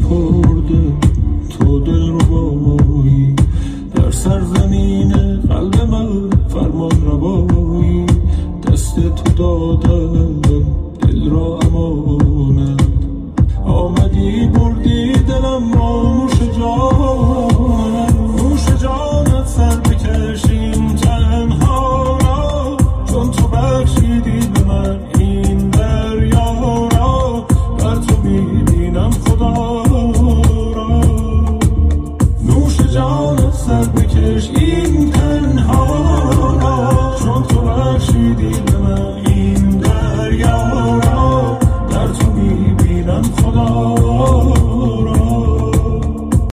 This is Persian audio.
سپرده تو دلربایی، در سرزمین قلب من فرمان روایی، دست تو دادم دل را امانت، آمدی بردی دلم را نوش جان.